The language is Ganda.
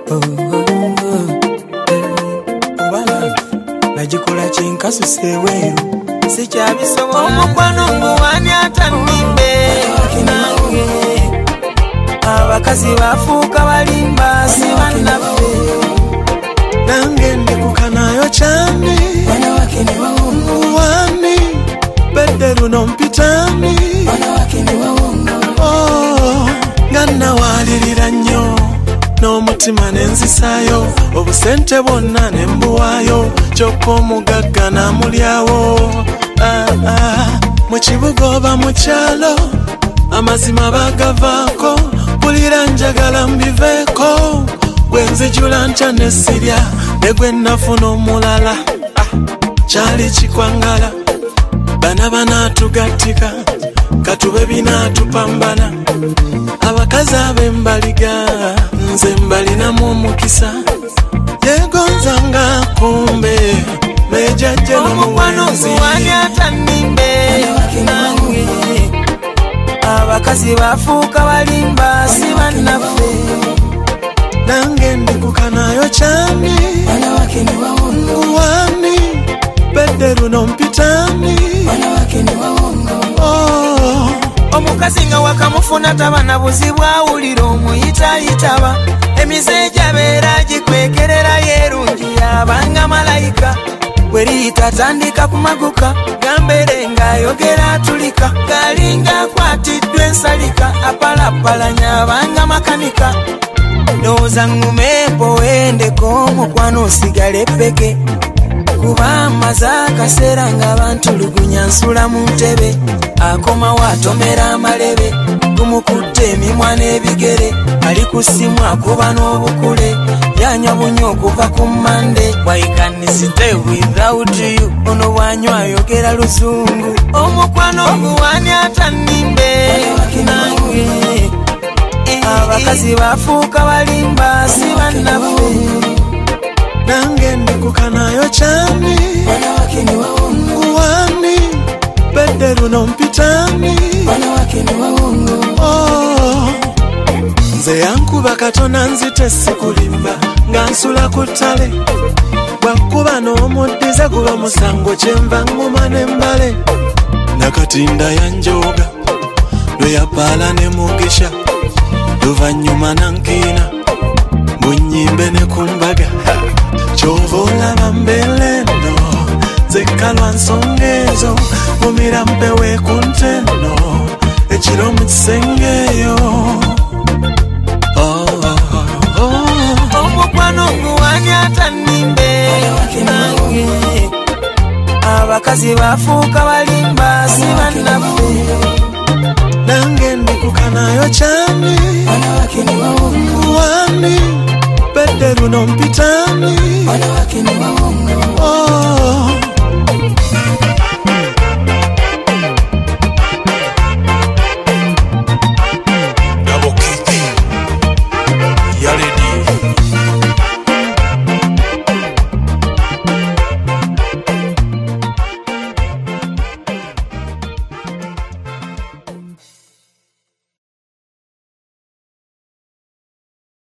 Najikola chinkasuse weru sikyabisobola omukwano nguwani atannimbe nange abakazi bafuuka balimba si bannaffe nange ndikukanayo cyane wanawake ni waongo wani bedde luno mpitani wanawake ni waongo ganna walirira nnyo n'omutima nenzisayo obusente bwonna nembuwaayo kyokka omugagga namulyawo mu kibuga oba mu kyalo amazima bagavaako bulira njagala mbiveeko gwe nzijula ntya nesirya ne gwe nnafuna omulala kyali kikwangala bana banaatugattika katube binaatupambana abakazi ab'embaliga nze mbalinamu omukisa yegonzanga kumbe mejajje n'omuwenzi wani atannimbe nange abakazi bafuuka balimba si bannaffe nange ndikukanayo cyane wanawake ni waongo wani bedde luno mpitani wanawake ni waongo omukazi nga wakamufuna taba na buzibu awulira omuyitayitaba emize gyabeera gikwekerera yerungi yabanga malayika bweriyita tandika kumaguka gambere ng'ayogera atulika galinga akwatiddwa ensalika apalapalanya abanga makanika ndowooza ŋŋumeepo wendeko mukwano osigale peke kuba amaze akaseera ng'abantulugunya nsula mu ntebe akomawo atomera amalebe gumukutte emimwa n'ebigere ali ku ssimu akuba n'obukule yanywa bunyo okuva ku mmande why can I stay without you ono bwanywa ayogera luzungu omukwano guwani atannimbe nange abakazi bafuuka balimba si bannaffe nange ndikukanayo cyane wanawake ni waongo wani bedde luno mpitani wanawake ni waongo nze yankuba katona nzite sikulimba nga nsula ku ttale bwakkuba n'omuddiza guba musango kyenva nguma n'embale nakatinda yanjoga lwe yapaala ne mugisha luvannyuma nankiina munyimbe ne kumbaga kyova olaba mbelendo nzekka lwa nsonga ezo mumira mpewe ku ntendo ekiro mu kisengeyo omukwano guwani atannimbe nange abakazi bafuuka balimba si bannaffe